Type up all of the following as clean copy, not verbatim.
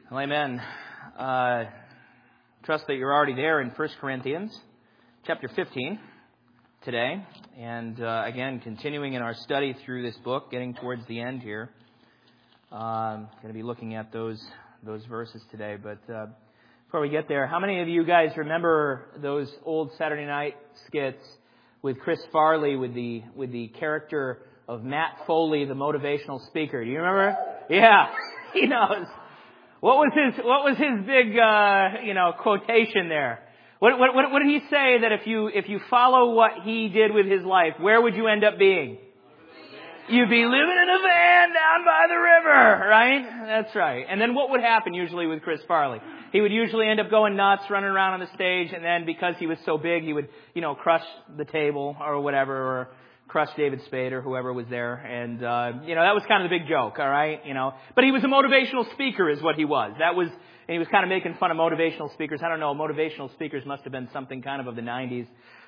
Well, amen. Trust that you're already there in 1 Corinthians chapter 15 today. And again, continuing in our study through this book, getting towards the end here. Going to be looking at those verses today. But before we get there, how many of you guys remember those old Saturday night skits with Chris Farley with the character of Matt Foley, the motivational speaker? Do you remember? Yeah, he knows. What was his big quotation there? What did he say that if you follow what he did with his life, where would you end up being? You'd be living in a van down by the river, right? That's right. And then what would happen usually with Chris Farley? He would usually end up going nuts, running around on the stage, and then because he was so big, he would, crush the table or whatever, or crush David Spade or whoever was there. And, that was kind of the big joke, all right? But he was a motivational speaker is what he was. And he was kind of making fun of motivational speakers. I don't know, motivational speakers must have been something kind of the 90s.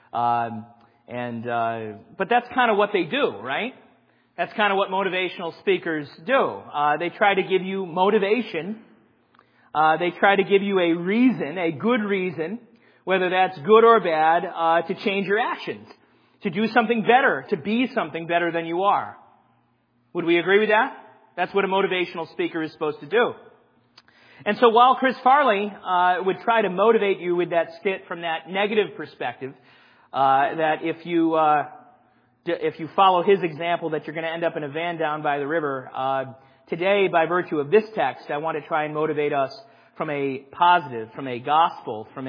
But that's kind of what they do, right? That's kind of what motivational speakers do. They try to give you motivation. They try to give you a reason, a good reason, whether that's good or bad, to change your actions, to do something better, to be something better than you are. Would we agree with that? That's what a motivational speaker is supposed to do. And so while Chris Farley would try to motivate you with that skit from that negative perspective, that if you follow his example that you're going to end up in a van down by the river, today, by virtue of this text, I want to try and motivate us from a positive, from a gospel, from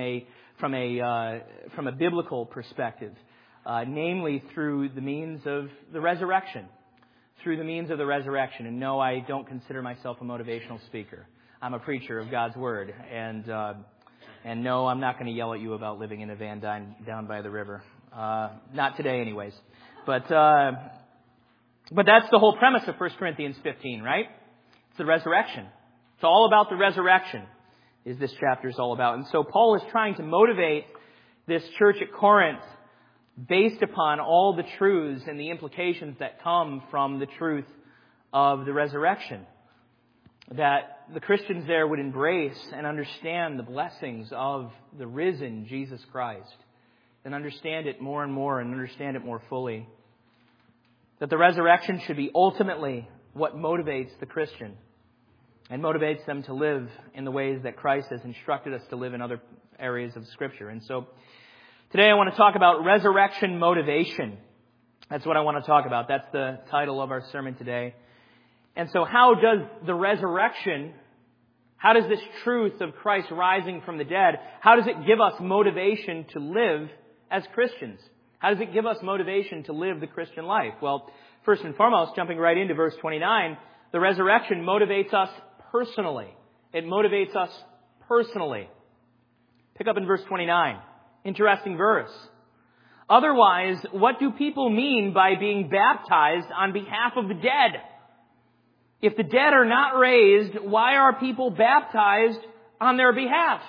a biblical perspective. Namely through the means of the resurrection. Through the means of the resurrection. And no, I don't consider myself a motivational speaker. I'm a preacher of God's Word. And no, I'm not going to yell at you about living in a van down by the river. Not today anyways. But that's the whole premise of 1 Corinthians 15, right? It's the resurrection. It's all about the resurrection, is this chapter is all about. And so Paul is trying to motivate this church at Corinth based upon all the truths and the implications that come from the truth of the resurrection. That the Christians there would embrace and understand the blessings of the risen Jesus Christ. And understand it more and more and understand it more fully. That the resurrection should be ultimately what motivates the Christian. And motivates them to live in the ways that Christ has instructed us to live in other areas of Scripture. And so today I want to talk about resurrection motivation. That's what I want to talk about. That's the title of our sermon today. And so how does the resurrection, how does this truth of Christ rising from the dead, how does it give us motivation to live as Christians? How does it give us motivation to live the Christian life? Well, first and foremost, jumping right into verse 29, the resurrection motivates us personally. It motivates us personally. Pick up in verse 29. Interesting verse. Otherwise, what do people mean by being baptized on behalf of the dead? If the dead are not raised, why are people baptized on their behalf?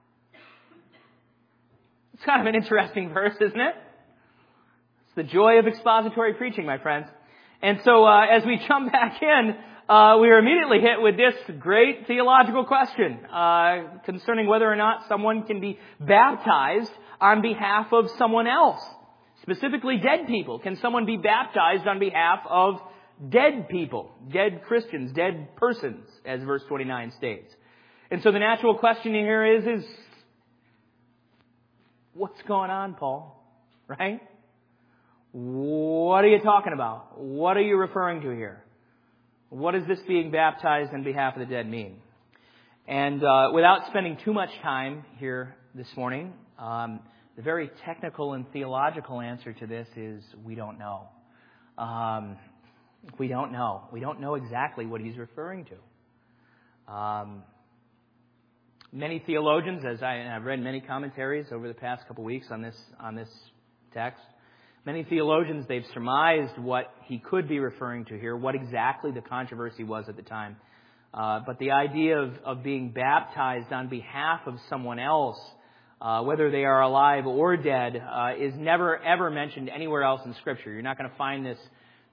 It's kind of an interesting verse, isn't it? It's the joy of expository preaching, my friends. And so as we jump back in, we are immediately hit with this great theological question concerning whether or not someone can be baptized on behalf of someone else, specifically dead people. Can someone be baptized on behalf of dead people, dead Christians, dead persons, as verse 29 states? And so the natural question here is what's going on, Paul? Right? What are you talking about? What are you referring to here? What does this being baptized on behalf of the dead mean? And without spending too much time here this morning, the very technical and theological answer to this is we don't know. We don't know. We don't know exactly what he's referring to. Many theologians, I've read many commentaries over the past couple weeks on this text. Many theologians, they've surmised what he could be referring to here, what exactly the controversy was at the time. But the idea of being baptized on behalf of someone else, whether they are alive or dead, is never ever mentioned anywhere else in Scripture. You're not going to find this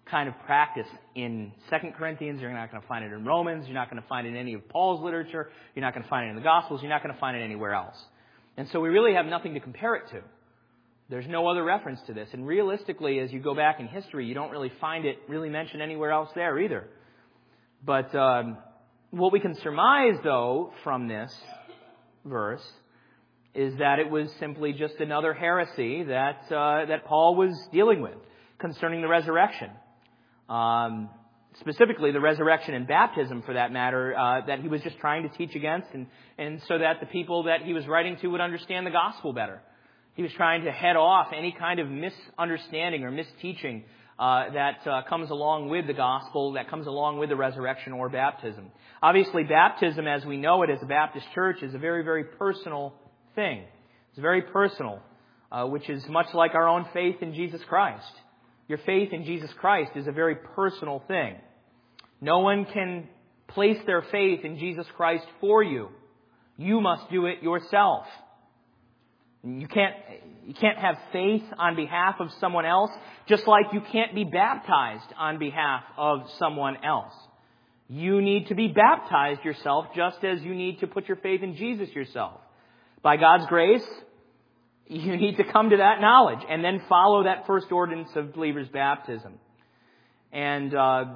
kind of practice in 2 Corinthians. You're not going to find it in Romans. You're not going to find it in any of Paul's literature. You're not going to find it in the Gospels. You're not going to find it anywhere else. And so we really have nothing to compare it to. There's no other reference to this. And realistically, as you go back in history, you don't really find it really mentioned anywhere else there either. But what we can surmise, though, from this verse is that it was simply just another heresy that Paul was dealing with concerning the resurrection. Specifically, the resurrection and baptism, for that matter, that he was just trying to teach against, and so that the people that he was writing to would understand the gospel better. He was trying to head off any kind of misunderstanding or misteaching that comes along with the gospel, that comes along with the resurrection or baptism. Obviously, baptism, as we know it as a Baptist church, is a very, very personal thing. It's very personal, which is much like our own faith in Jesus Christ. Your faith in Jesus Christ is a very personal thing. No one can place their faith in Jesus Christ for you. You must do it yourself. You can't have faith on behalf of someone else, just like you can't be baptized on behalf of someone else. You need to be baptized yourself just as you need to put your faith in Jesus yourself. By God's grace, you need to come to that knowledge and then follow that first ordinance of believers' baptism. And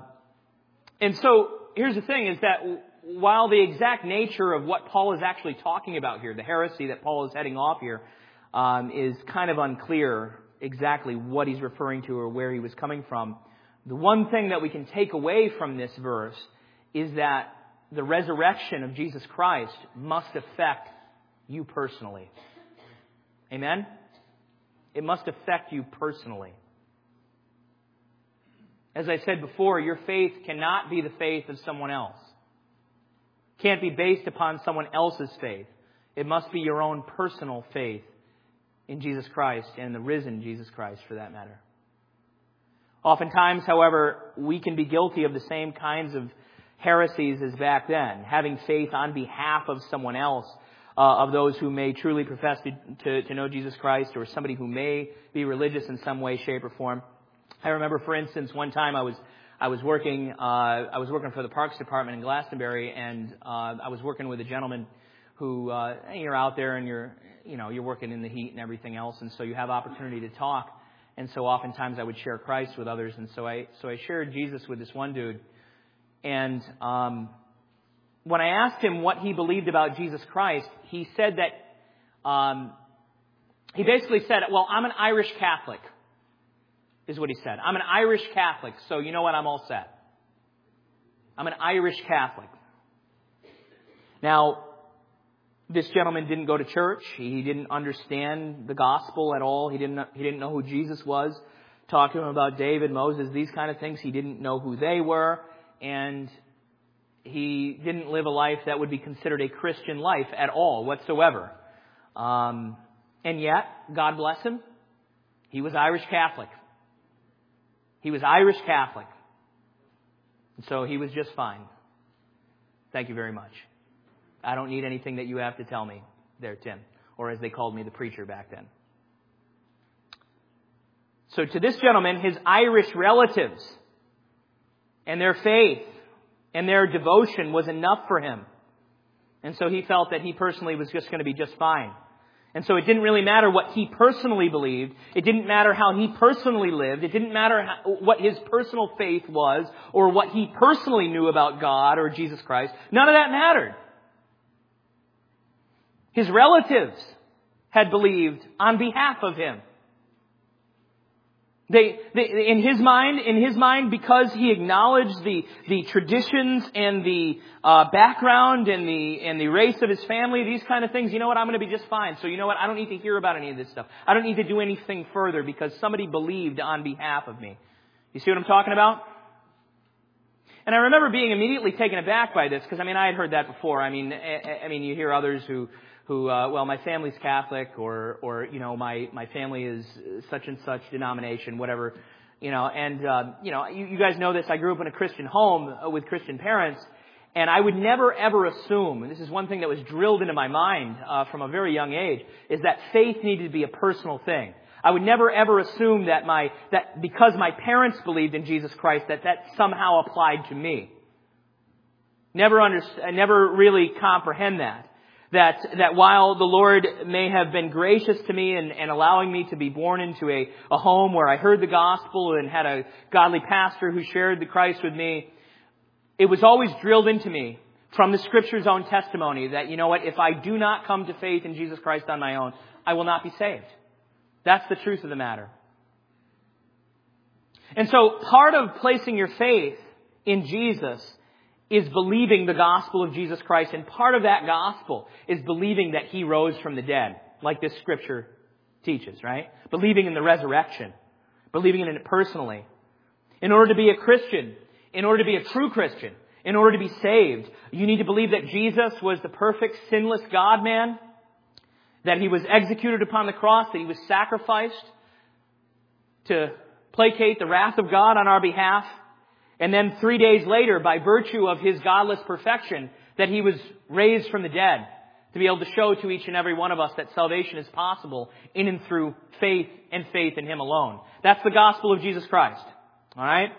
so here's the thing, is that while the exact nature of what Paul is actually talking about here, the heresy that Paul is heading off here, is kind of unclear exactly what he's referring to or where he was coming from, the one thing that we can take away from this verse is that the resurrection of Jesus Christ must affect you personally. Amen? It must affect you personally. As I said before, your faith cannot be the faith of someone else. It can't be based upon someone else's faith. It must be your own personal faith in Jesus Christ and the risen Jesus Christ, for that matter. Oftentimes, however, we can be guilty of the same kinds of heresies as back then, having faith on behalf of someone else, of those who may truly profess to know Jesus Christ, or somebody who may be religious in some way, shape, or form. I remember, for instance, one time I was working for the Parks Department in Glastonbury, and I was working with a gentleman who you're out there and you're working in the heat and everything else, and so you have opportunity to talk. And so oftentimes I would share Christ with others, and so I shared Jesus with this one dude. And when I asked him what he believed about Jesus Christ, he said that he basically said, "Well, I'm an Irish Catholic," is what he said. "I'm an Irish Catholic, so you know what? I'm all set. I'm an Irish Catholic." Now, this gentleman didn't go to church. He didn't understand the gospel at all. He didn't know who Jesus was. Talk to him about David, Moses, these kind of things. He didn't know who they were. And he didn't live a life that would be considered a Christian life at all whatsoever. And yet, God bless him, he was Irish Catholic. He was Irish Catholic. And so he was just fine. Thank you very much. I don't need anything that you have to tell me there, Tim. Or as they called me, the preacher back then. So to this gentleman, his Irish relatives and their faith and their devotion was enough for him. And so he felt that he personally was just going to be just fine. And so it didn't really matter what he personally believed. It didn't matter how he personally lived. It didn't matter what his personal faith was or what he personally knew about God or Jesus Christ. None of that mattered. His relatives had believed on behalf of him. In his mind, because he acknowledged the traditions and the background and the race of his family, these kind of things, you know what, I'm going to be just fine. So you know what, I don't need to hear about any of this stuff. I don't need to do anything further because somebody believed on behalf of me. You see what I'm talking about? And I remember being immediately taken aback by this because, I had heard that before. You hear others who well, my family's Catholic, or my family is such and such denomination, whatever, you guys know this. I grew up in a Christian home with Christian parents, and I would never ever assume, and this is one thing that was drilled into my mind from a very young age, is that faith needed to be a personal thing. I would never ever assume that because my parents believed in Jesus Christ, that somehow applied to me. I never really comprehend that. That while the Lord may have been gracious to me and allowing me to be born into a home where I heard the gospel and had a godly pastor who shared the Christ with me, it was always drilled into me from the Scripture's own testimony that, you know what, if I do not come to faith in Jesus Christ on my own, I will not be saved. That's the truth of the matter. And so part of placing your faith in Jesus is believing the gospel of Jesus Christ. And part of that gospel is believing that He rose from the dead, like this Scripture teaches, right? Believing in the resurrection. Believing in it personally. In order to be a Christian, in order to be a true Christian, in order to be saved, you need to believe that Jesus was the perfect, sinless God-man, that He was executed upon the cross, that He was sacrificed to placate the wrath of God on our behalf. And then 3 days later, by virtue of His godless perfection, that He was raised from the dead to be able to show to each and every one of us that salvation is possible in and through faith and faith in Him alone. That's the gospel of Jesus Christ. All right?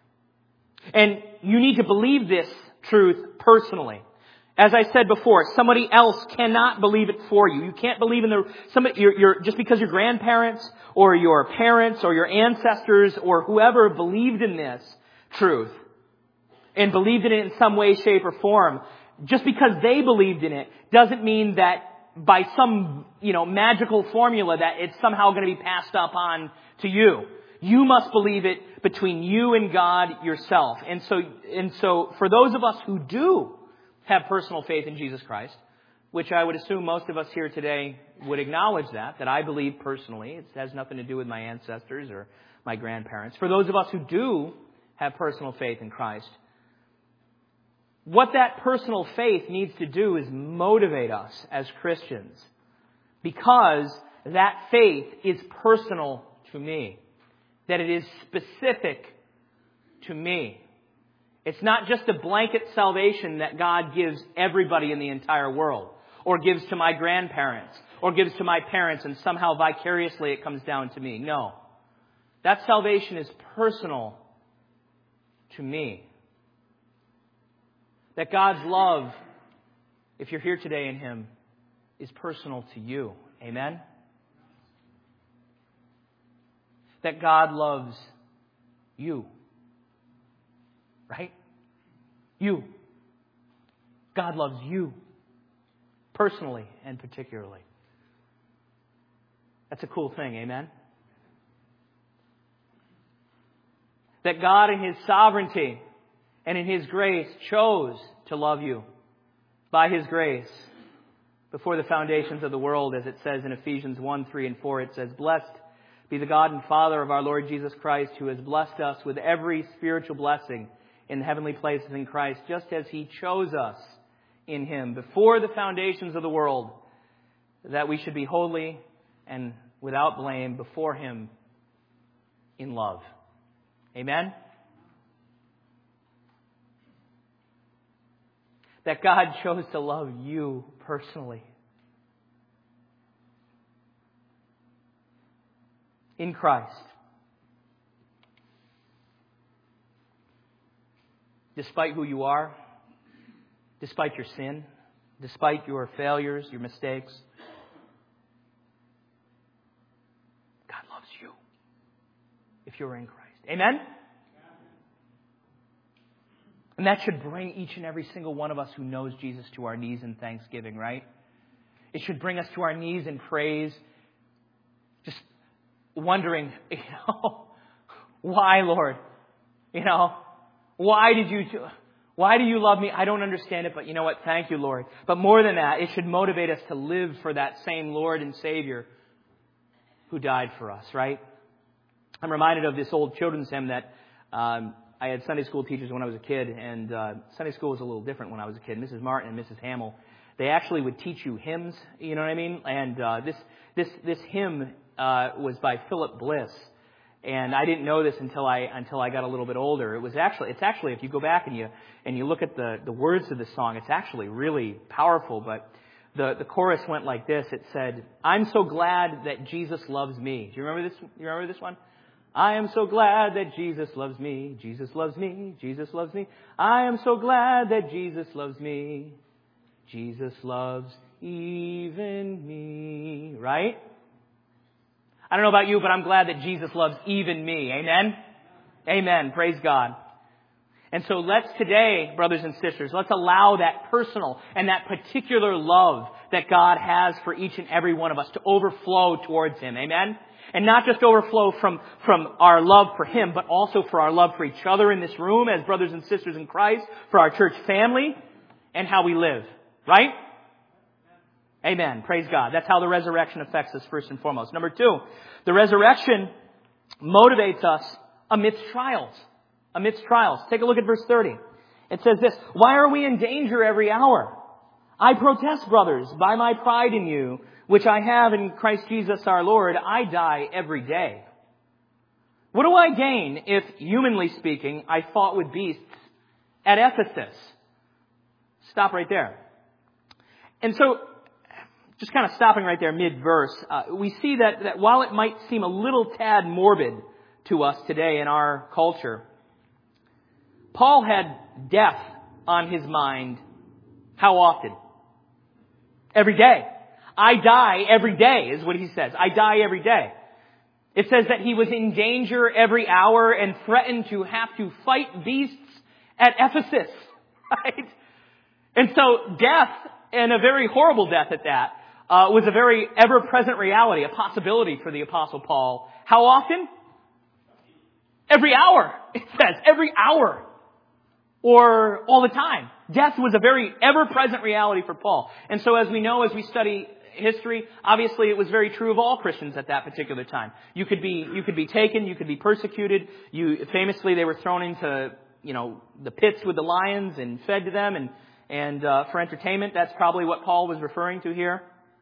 And you need to believe this truth personally. As I said before, somebody else cannot believe it for you. You can't believe in just because your grandparents or your parents or your ancestors or whoever believed in this truth and believed in it in some way, shape, or form, just because they believed in it doesn't mean that by some, magical formula that it's somehow going to be passed up on to you. You must believe it between you and God yourself. And so for those of us who do have personal faith in Jesus Christ, which I would assume most of us here today would acknowledge that I believe personally. It has nothing to do with my ancestors or my grandparents. For those of us who do have personal faith in Christ, what that personal faith needs to do is motivate us as Christians, because that faith is personal to me, that it is specific to me. It's not just a blanket salvation that God gives everybody in the entire world, or gives to my grandparents, or gives to my parents, and somehow vicariously it comes down to me. No. That salvation is personal to me. That God's love, if you're here today in Him, is personal to you. Amen? That God loves you. Right? You. God loves you. Personally and particularly. That's a cool thing. Amen? That God in His sovereignty and in His grace chose to love you by His grace before the foundations of the world, as it says in Ephesians 1, 3, and 4. It says, "Blessed be the God and Father of our Lord Jesus Christ, who has blessed us with every spiritual blessing in the heavenly places in Christ, just as He chose us in Him before the foundations of the world, that we should be holy and without blame before Him in love." Amen? That God chose to love you personally. In Christ. Despite who you are, despite your sin, despite your failures, your mistakes, God loves you if you're in Christ. Amen? And that should bring each and every single one of us who knows Jesus to our knees in thanksgiving, right? It should bring us to our knees in praise, just wondering, why, Lord? Why do you love me? I don't understand it, but you know what? Thank you, Lord. But more than that, it should motivate us to live for that same Lord and Savior who died for us, right? I'm reminded of this old children's hymn that I had Sunday school teachers when I was a kid, and Sunday school was a little different when I was a kid. Mrs. Martin and Mrs. Hamill, they actually would teach you hymns, you know what I mean? And this hymn was by Philip Bliss. And I didn't know this until I got a little bit older. It's actually if you go back and you look at the words of the song, it's actually really powerful. But the chorus went like this. It said, I'm so glad that Jesus loves me. Do you remember this? You remember this one? I am so glad that Jesus loves me. Jesus loves me. Jesus loves me. I am so glad that Jesus loves me. Jesus loves even me. Right? I don't know about you, but I'm glad that Jesus loves even me. Amen? Amen. Praise God. And so let's today, brothers and sisters, let's allow that personal and that particular love that God has for each and every one of us to overflow towards Him. Amen? And not just overflow from our love for Him, but also for our love for each other in this room as brothers and sisters in Christ, for our church family, and how we live. Right? Amen. Praise God. That's how the resurrection affects us first and foremost. Number 2, the resurrection motivates us amidst trials. Amidst trials. Take a look at verse 30. It says this, why are we in danger every hour? I protest, brothers, by my pride in you, which I have in Christ Jesus our Lord, I die every day. What do I gain if, humanly speaking, I fought with beasts at Ephesus? Stop right there. And so, just kind of stopping right there mid-verse, we see that while it might seem a little tad morbid to us today in our culture, Paul had death on his mind how often? Every day. I die every day is what he says. I die every day. It says that he was in danger every hour and threatened to have to fight beasts at Ephesus. Right? And so death, and a very horrible death at that, was a very ever-present reality, a possibility for the Apostle Paul. How often? Every hour, it says. Every hour. Or all the time. Death was a very ever-present reality for Paul. And so as we know, as we study history, obviously it was very true of all Christians at that particular time. You could be taken, you could be persecuted. Famously, they were thrown into, the pits with the lions and fed to them and for entertainment. That's probably what Paul was referring to here.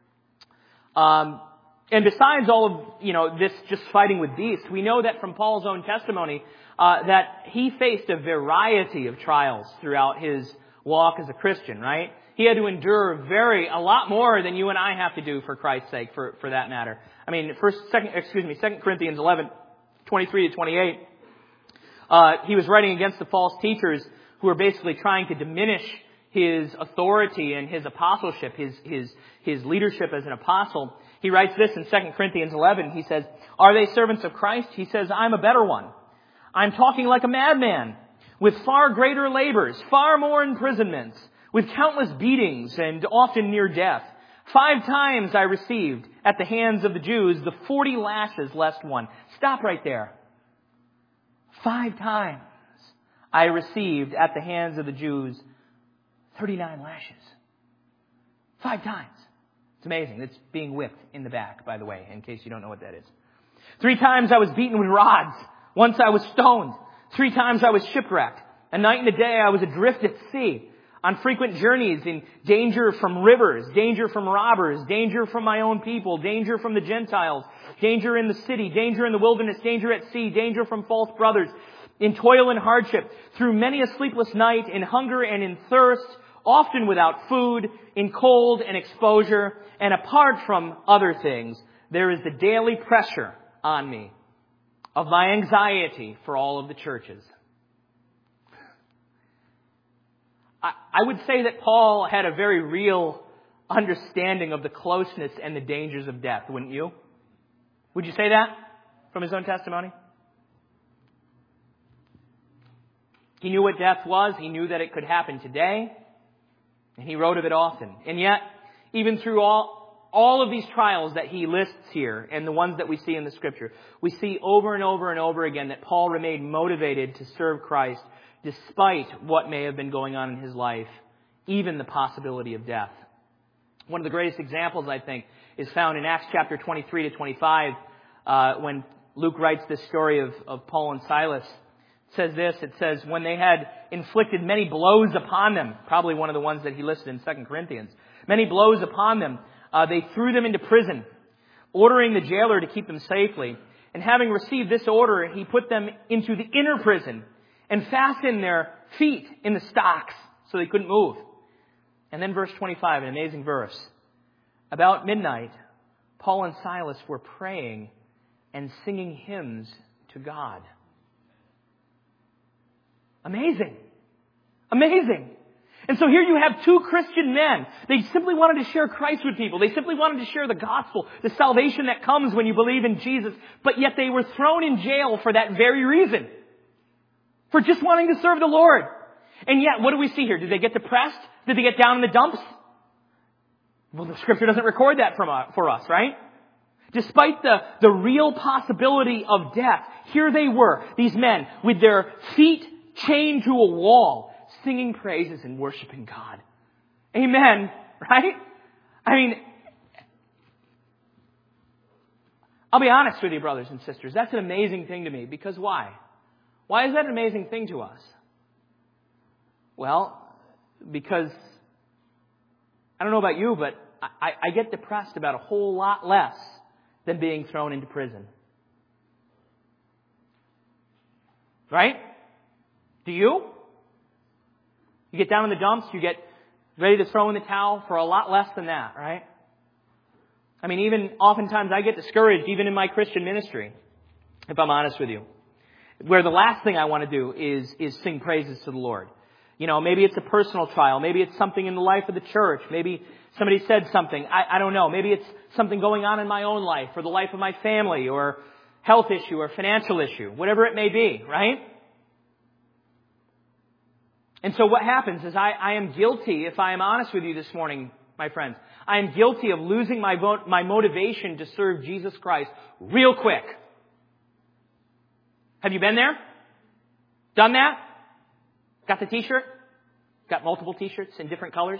And besides all of, this just fighting with beasts, we know that from Paul's own testimony, that he faced a variety of trials throughout his walk as a Christian, right? He had to endure a lot more than you and I have to do for Christ's sake, for that matter. I mean, 2 Corinthians 11, 23 to 28, he was writing against the false teachers who were basically trying to diminish his authority and his apostleship, his leadership as an apostle. He writes this in 2 Corinthians 11. He says, are they servants of Christ? He says, I'm a better one. I'm talking like a madman, with far greater labors, far more imprisonments, with countless beatings and often near death. 5 times I received at the hands of the Jews the 40 lashes less one. Stop right there. 5 times I received at the hands of the Jews 39 lashes. 5 times. It's amazing. It's being whipped in the back, by the way, in case you don't know what that is. 3 times I was beaten with rods. Once I was stoned. 3 times I was shipwrecked. A night and a day I was adrift at sea. On frequent journeys in danger from rivers, danger from robbers, danger from my own people, danger from the Gentiles, danger in the city, danger in the wilderness, danger at sea, danger from false brothers, in toil and hardship, through many a sleepless night, in hunger and in thirst, often without food, in cold and exposure, and apart from other things, there is the daily pressure on me of my anxiety for all of the churches. I would say that Paul had a very real understanding of the closeness and the dangers of death, wouldn't you? Would you say that from his own testimony? He knew what death was. He knew that it could happen today. And he wrote of it often. And yet, even through all of these trials that he lists here and the ones that we see in the Scripture, we see over and over and over again that Paul remained motivated to serve Christ despite what may have been going on in his life, even the possibility of death. One of the greatest examples, I think, is found in Acts chapter 23 to 25, when Luke writes this story of Paul and Silas. It says this, it says, when they had inflicted many blows upon them, probably one of the ones that he listed in 2 Corinthians, many blows upon them, they threw them into prison, ordering the jailer to keep them safely. And having received this order, he put them into the inner prison and fastened their feet in the stocks so they couldn't move. And then verse 25, an amazing verse. About midnight, Paul and Silas were praying and singing hymns to God. Amazing. Amazing. And so here you have two Christian men. They simply wanted to share Christ with people. They simply wanted to share the gospel, the salvation that comes when you believe in Jesus. But yet they were thrown in jail for that very reason. For just wanting to serve the Lord. And yet, what do we see here? Did they get depressed? Did they get down in the dumps? Well, the Scripture doesn't record that for us, right? Despite the real possibility of death, here they were, these men, with their feet chained to a wall, singing praises and worshiping God. Amen, right? I mean, I'll be honest with you, brothers and sisters. That's an amazing thing to me. Because why? Why is that an amazing thing to us? Well, because I don't know about you, but I get depressed about a whole lot less than being thrown into prison. Right? Do you? You get down in the dumps, you get ready to throw in the towel for a lot less than that, right? I mean, even oftentimes I get discouraged, even in my Christian ministry, if I'm honest with you, where the last thing I want to do is sing praises to the Lord. You know, maybe it's a personal trial. Maybe it's something in the life of the church. Maybe somebody said something. I don't know. Maybe it's something going on in my own life or the life of my family or health issue or financial issue, whatever it may be, right? And so what happens is I am guilty, if I am honest with you this morning, my friends, I am guilty of losing my motivation to serve Jesus Christ real quick. Have you been there? Done that? Got the t-shirt? Got multiple t-shirts in different colors?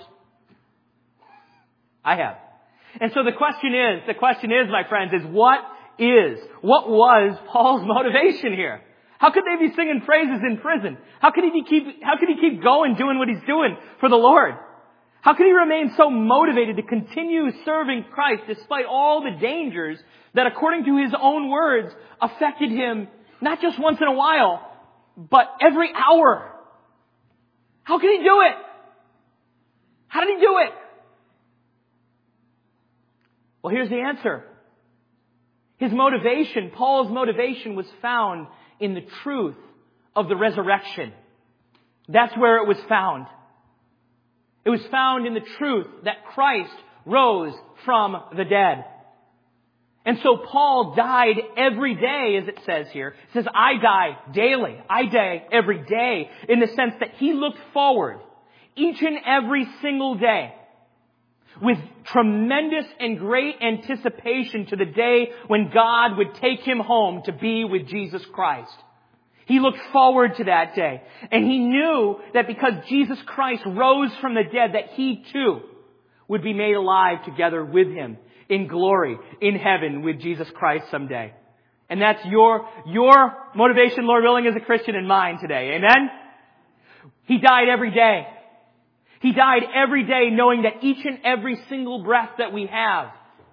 I have. And so the question is, my friends, is what was Paul's motivation here? How could they be singing praises in prison? How could he keep going doing what he's doing for the Lord? How could he remain so motivated to continue serving Christ despite all the dangers that, according to his own words, affected him not just once in a while, but every hour? How could he do it? How did he do it? Well, here's the answer. His motivation, Paul's motivation, was found in the truth of the resurrection. That's where it was found. It was found in the truth that Christ rose from the dead. And so Paul died every day, as it says here. It says, I die daily. I die every day, in the sense that he looked forward each and every single day with tremendous and great anticipation to the day when God would take him home to be with Jesus Christ. He looked forward to that day. And he knew that because Jesus Christ rose from the dead, that he too would be made alive together with him in glory, in heaven with Jesus Christ someday. And that's your motivation, Lord willing, as a Christian, and mine today. Amen? He died every day. He died every day knowing that each and every single breath that we have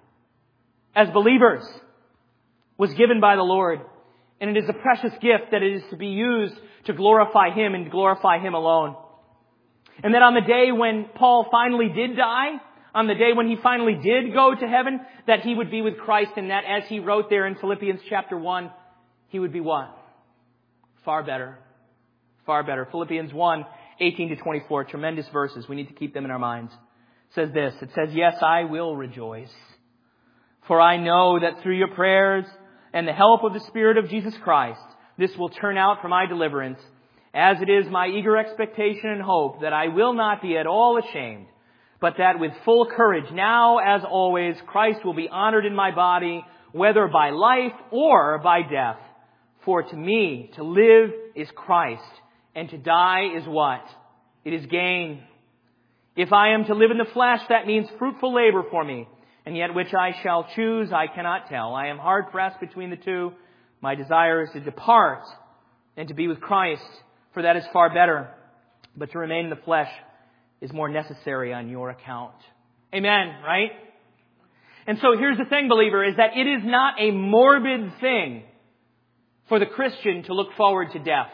as believers was given by the Lord. And it is a precious gift that it is to be used to glorify Him and glorify Him alone. And then on the day when Paul finally did die, on the day when he finally did go to heaven, that he would be with Christ, and that, as he wrote there in Philippians chapter 1, he would be what? Far better. Far better. Philippians 1, 18 to 24, tremendous verses. We need to keep them in our minds. It says this. It says, yes, I will rejoice, for I know that through your prayers and the help of the Spirit of Jesus Christ, this will turn out for my deliverance, as it is my eager expectation and hope that I will not be at all ashamed, but that with full courage, now as always, Christ will be honored in my body, whether by life or by death. For to me, to live is Christ, and to die is what? It is gain. If I am to live in the flesh, that means fruitful labor for me, and yet which I shall choose, I cannot tell. I am hard pressed between the two. My desire is to depart and to be with Christ, for that is far better. But to remain in the flesh is more necessary on your account. Amen, right? And so here's the thing, believer, is that it is not a morbid thing for the Christian to look forward to death.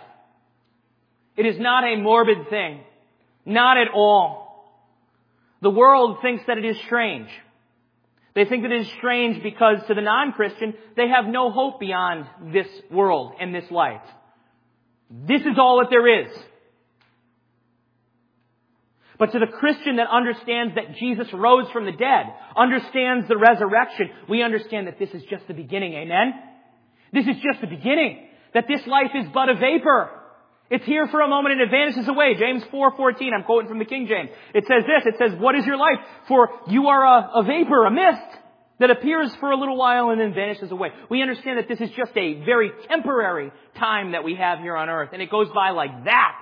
It is not a morbid thing. Not at all. The world thinks that it is strange. They think that it is strange because to the non-Christian, they have no hope beyond this world and this life. This is all that there is. But to the Christian that understands that Jesus rose from the dead, understands the resurrection, we understand that this is just the beginning. Amen? This is just the beginning. That this life is but a vapor. It's here for a moment and it vanishes away. James 4:14, I'm quoting from the King James. It says this, it says, "What is your life? For you are a vapor, a mist, that appears for a little while and then vanishes away." We understand that this is just a very temporary time that we have here on earth. And it goes by like that.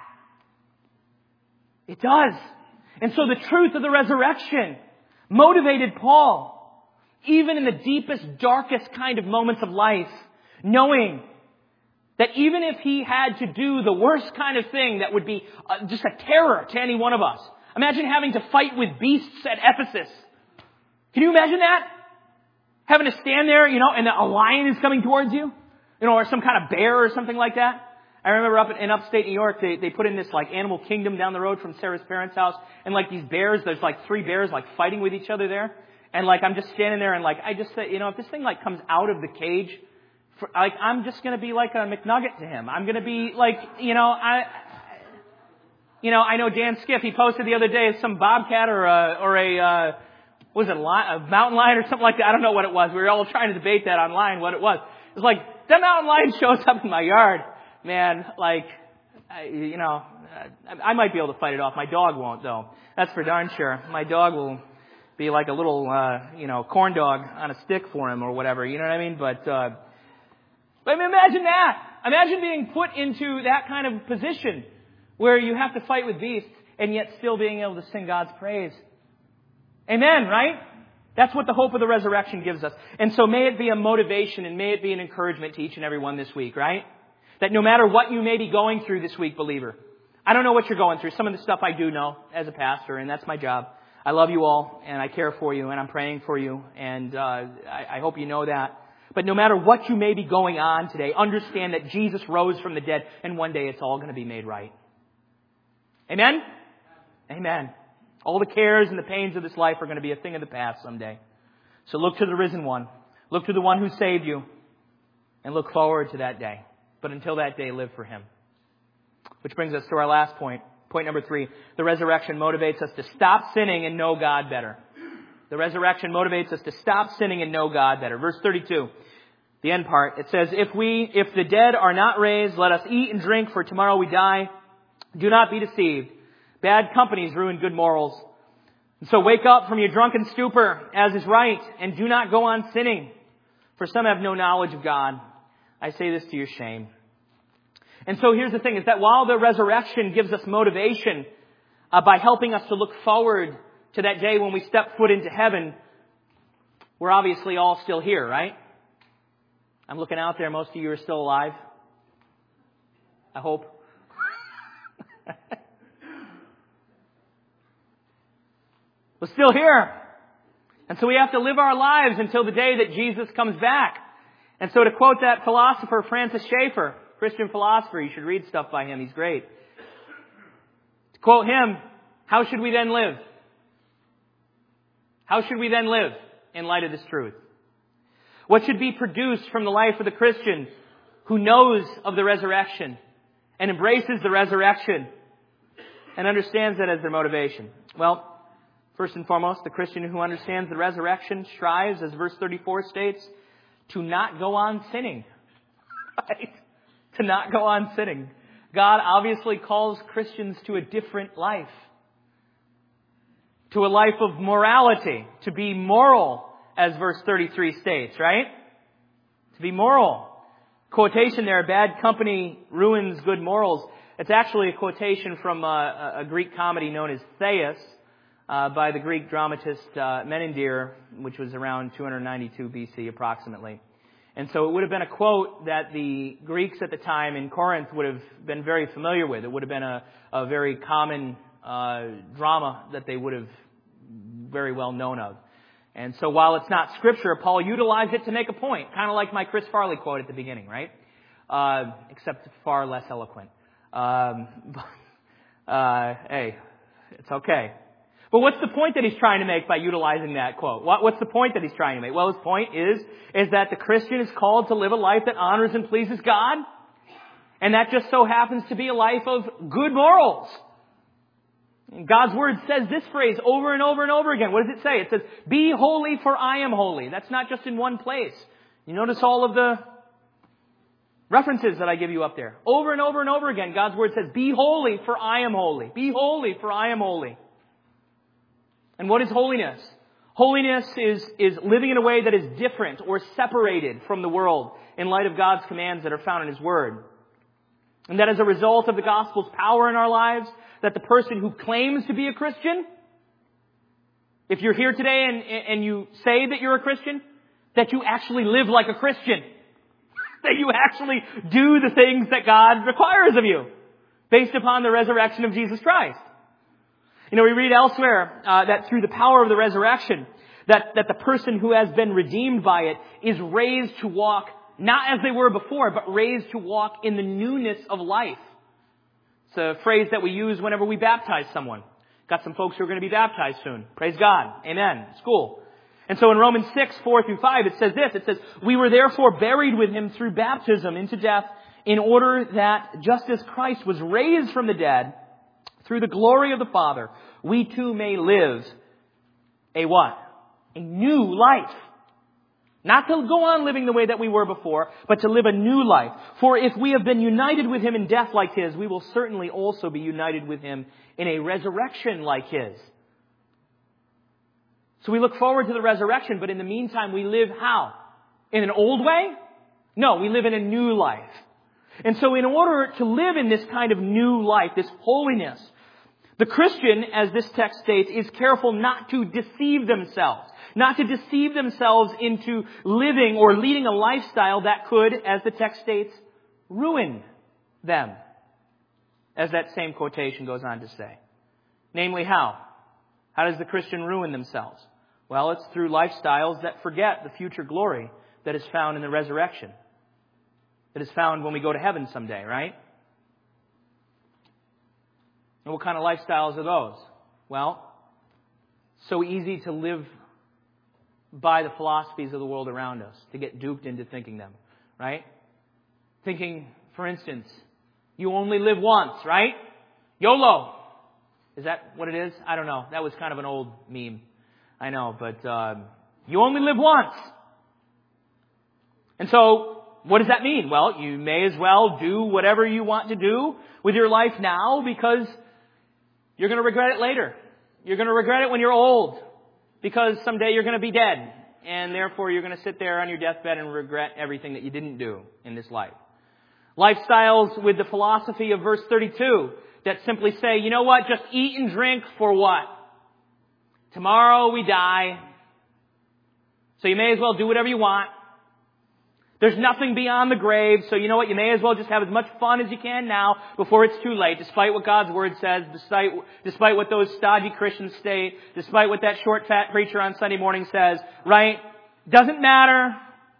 It does. And so the truth of the resurrection motivated Paul, even in the deepest, darkest kind of moments of life, knowing that even if he had to do the worst kind of thing that would be just a terror to any one of us. Imagine having to fight with beasts at Ephesus. Can you imagine that? Having to stand there, and a lion is coming towards you, or some kind of bear or something like that. I remember up in upstate New York, they put in this animal kingdom down the road from Sarah's parents' house, and these bears, there's 3 bears fighting with each other there, and I'm just standing there and I just say, if this thing comes out of the cage, I'm just going to be like a McNugget to him. I'm going to be I know Dan Skiff, he posted the other day some bobcat or a mountain lion or something like that. I don't know what it was. We were all trying to debate that online, what it was. It was that mountain lion shows up in my yard. Man, I might be able to fight it off. My dog won't, though. That's for darn sure. My dog will be like a little, corn dog on a stick for him or whatever. You know what I mean? But imagine that. Imagine being put into that kind of position where you have to fight with beasts and yet still being able to sing God's praise. Amen, right? That's what the hope of the resurrection gives us. And so may it be a motivation and may it be an encouragement to each and every one this week, right? That no matter what you may be going through this week, believer, I don't know what you're going through. Some of the stuff I do know as a pastor, and that's my job. I love you all, and I care for you, and I'm praying for you, and I hope you know that. But no matter what you may be going on today, understand that Jesus rose from the dead, and one day it's all going to be made right. Amen? Amen. All the cares and the pains of this life are going to be a thing of the past someday. So look to the risen one. Look to the one who saved you, and look forward to that day. But until that day, live for Him. Which brings us to our last point. Point number 3. The resurrection motivates us to stop sinning and know God better. The resurrection motivates us to stop sinning and know God better. Verse 32, the end part, it says, If the dead are not raised, let us eat and drink, for tomorrow we die. Do not be deceived. Bad companies ruin good morals. And so wake up from your drunken stupor, as is right, and do not go on sinning, for some have no knowledge of God. I say this to your shame. And so here's the thing, is that while the resurrection gives us motivation by helping us to look forward to that day when we step foot into heaven, we're obviously all still here, right? I'm looking out there. Most of you are still alive. I hope. We're still here. And so we have to live our lives until the day that Jesus comes back. And so to quote that philosopher, Francis Schaeffer, Christian philosopher, you should read stuff by him. He's great. To quote him, how should we then live? How should we then live in light of this truth? What should be produced from the life of the Christian who knows of the resurrection and embraces the resurrection and understands that as their motivation? Well, first and foremost, the Christian who understands the resurrection strives, as verse 34 states, to not go on sinning. Right? To not go on sinning. God obviously calls Christians to a different life. To a life of morality. To be moral, as verse 33 states, right? To be moral. Quotation there, bad company ruins good morals. It's actually a quotation from a Greek comedy known as Thais, by the Greek dramatist Menander, which was around 292 BC approximately. And so it would have been a quote that the Greeks at the time in Corinth would have been very familiar with. It would have been a very common drama that they would have very well known of. And so while it's not scripture, Paul utilized it to make a point, kind of like my Chris Farley quote at the beginning, right? Except far less eloquent. Hey, it's okay. But what's the point that he's trying to make by utilizing that quote? What's the point that he's trying to make? Well, his point is that the Christian is called to live a life that honors and pleases God. And that just so happens to be a life of good morals. God's Word says this phrase over and over and over again. What does it say? It says, "Be holy, for I am holy." That's not just in one place. You notice all of the references that I give you up there. Over and over and over again, God's Word says, "Be holy, for I am holy. Be holy, for I am holy." And what is holiness? Holiness is living in a way that is different or separated from the world in light of God's commands that are found in His Word. And that as a result of the gospel's power in our lives, that the person who claims to be a Christian, if you're here today and you say that you're a Christian, that you actually live like a Christian. That you actually do the things that God requires of you, based upon the resurrection of Jesus Christ. You know, we read elsewhere that through the power of the resurrection, that the person who has been redeemed by it is raised to walk, not as they were before, but raised to walk in the newness of life. It's a phrase that we use whenever we baptize someone. Got some folks who are going to be baptized soon. Praise God. Amen. It's cool. And so in Romans 6:4-5, it says this. It says, "We were therefore buried with Him through baptism into death, in order that just as Christ was raised from the dead through the glory of the Father, we too may live a what? A new life. Not to go on living the way that we were before, but to live a new life. For if we have been united with Him in death like His, we will certainly also be united with Him in a resurrection like His." So we look forward to the resurrection, but in the meantime we live how? In an old way? No, we live in a new life. And so in order to live in this kind of new life, this holiness, the Christian, as this text states, is careful not to deceive themselves. Not to deceive themselves into living or leading a lifestyle that could, as the text states, ruin them. As that same quotation goes on to say. Namely, how? How does the Christian ruin themselves? Well, it's through lifestyles that forget the future glory that is found in the resurrection. That is found when we go to heaven someday, right? And what kind of lifestyles are those? Well, so easy to live by the philosophies of the world around us, to get duped into thinking them, right? Thinking, for instance, you only live once, right? YOLO. Is that what it is? I don't know. That was kind of an old meme. I know, but you only live once. And so, what does that mean? Well, you may as well do whatever you want to do with your life now, because you're going to regret it later. You're going to regret it when you're old, because someday you're going to be dead. And therefore, you're going to sit there on your deathbed and regret everything that you didn't do in this life. Lifestyles with the philosophy of verse 32 that simply say, you know what, just eat and drink for what? Tomorrow we die. So you may as well do whatever you want. There's nothing beyond the grave, so you know what, you may as well just have as much fun as you can now before it's too late, despite what God's Word says, despite what those stodgy Christians say, despite what that short fat preacher on Sunday morning says, right? Doesn't matter.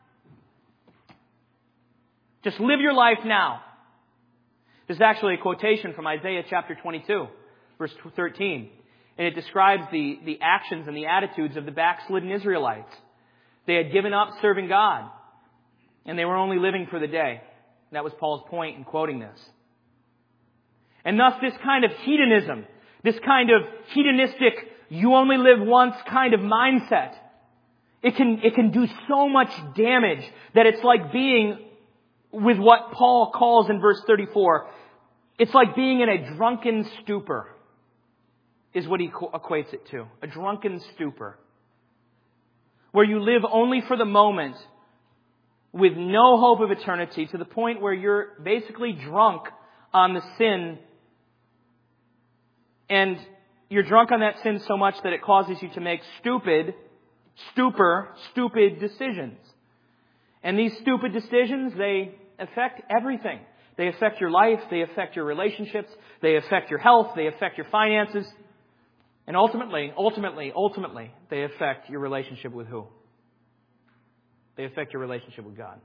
Just live your life now. This is actually a quotation from Isaiah chapter 22, verse 13. And it describes the actions and the attitudes of the backslidden Israelites. They had given up serving God. And they were only living for the day. That was Paul's point in quoting this. And thus this kind of hedonism, this kind of hedonistic, you only live once kind of mindset, it can do so much damage that it's like being with what Paul calls in verse 34. It's like being in a drunken stupor, is what he equates it to. A drunken stupor. Where you live only for the moment, with no hope of eternity, to the point where you're basically drunk on the sin. And you're drunk on that sin so much that it causes you to make stupid decisions. And these stupid decisions, they affect everything. They affect your life, they affect your relationships, they affect your health, they affect your finances. And ultimately, they affect your relationship with who? They affect your relationship with God.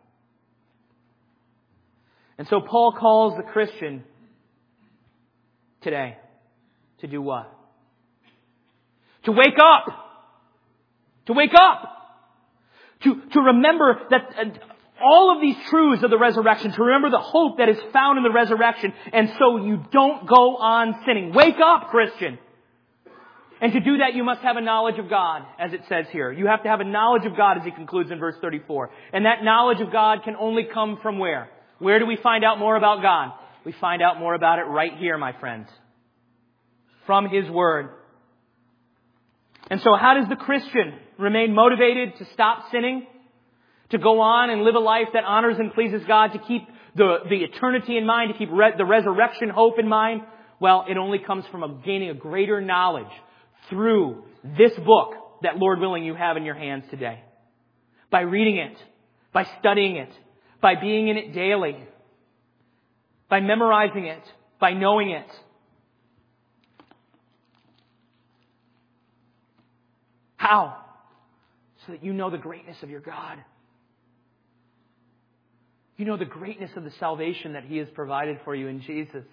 And so Paul calls the Christian today to do what? To wake up. To wake up. To remember that all of these truths of the resurrection, to remember the hope that is found in the resurrection, and so you don't go on sinning. Wake up, Christian! And to do that, you must have a knowledge of God, as it says here. You have to have a knowledge of God, as he concludes in verse 34. And that knowledge of God can only come from where? Where do we find out more about God? We find out more about it right here, my friends. From His Word. And so how does the Christian remain motivated to stop sinning? To go on and live a life that honors and pleases God? To keep the eternity in mind? To keep the resurrection hope in mind? Well, it only comes from gaining a greater knowledge through this book that, Lord willing, you have in your hands today. By reading it. By studying it. By being in it daily. By memorizing it. By knowing it. How? So that you know the greatness of your God. You know the greatness of the salvation that He has provided for you in Jesus.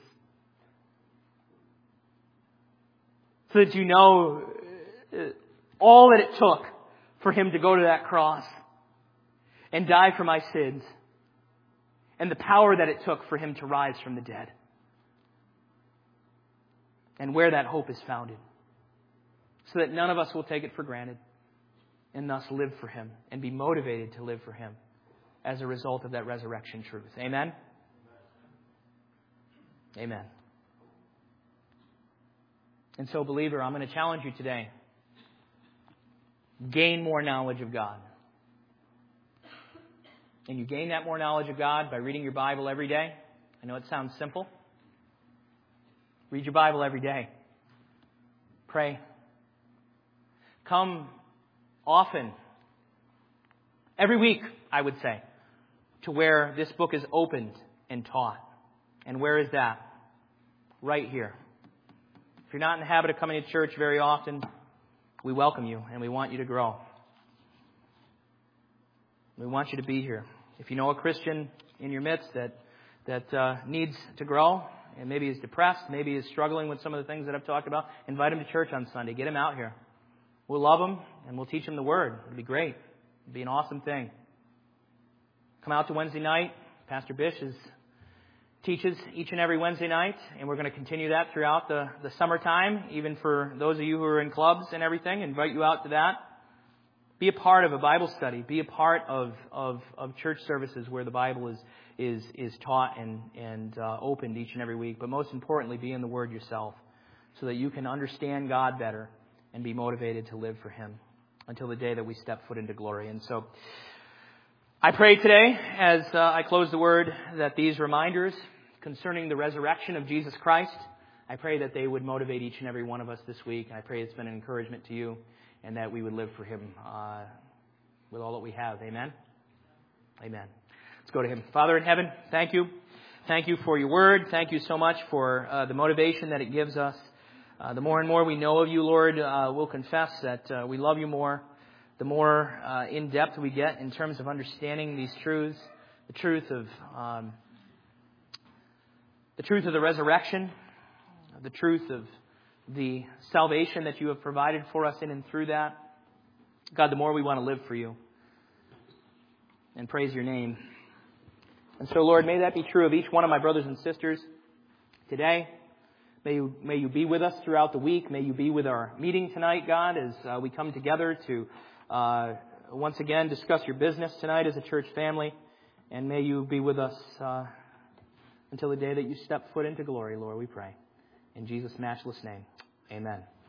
So that you know all that it took for Him to go to that cross and die for my sins. And the power that it took for Him to rise from the dead. And where that hope is founded. So that none of us will take it for granted. And thus live for Him. And be motivated to live for Him. As a result of that resurrection truth. Amen? Amen. And so, believer, I'm going to challenge you today. Gain more knowledge of God. And you gain that more knowledge of God by reading your Bible every day. I know it sounds simple. Read your Bible every day. Pray. Come often. Every week, I would say, to where this book is opened and taught. And where is that? Right here. If you're not in the habit of coming to church very often, we welcome you and we want you to grow. We want you to be here. If you know a Christian in your midst that needs to grow and maybe is depressed, maybe is struggling with some of the things that I've talked about, invite him to church on Sunday. Get him out here. We'll love him and we'll teach him the Word. It'll be great. It'll be an awesome thing. Come out to Wednesday night. Pastor Bish teaches each and every Wednesday night, and we're going to continue that throughout the summertime, even for those of you who are in clubs and everything. Invite you out to that. Be a part of a Bible study. Be a part of church services where the Bible is taught and opened each and every week. But most importantly, be in the Word yourself so that you can understand God better and be motivated to live for Him until the day that we step foot into glory. And so I pray today, as I close the Word, that these reminders concerning the resurrection of Jesus Christ, I pray that they would motivate each and every one of us this week. I pray it's been an encouragement to you and that we would live for Him with all that we have. Amen? Amen. Let's go to Him. Father in heaven, thank you. Thank you for your Word. Thank you so much for the motivation that it gives us. The more and more we know of you, Lord, we'll confess that we love you more. The more in-depth we get in terms of understanding these truths, the truth of the resurrection, the truth of the salvation that you have provided for us in and through that. God, the more we want to live for you and praise your name. And so, Lord, may that be true of each one of my brothers and sisters today. May you be with us throughout the week. May you be with our meeting tonight, God, as we come together to once again discuss your business tonight as a church family. And may you be with us until the day that you step foot into glory, Lord, we pray. In Jesus' matchless name, amen.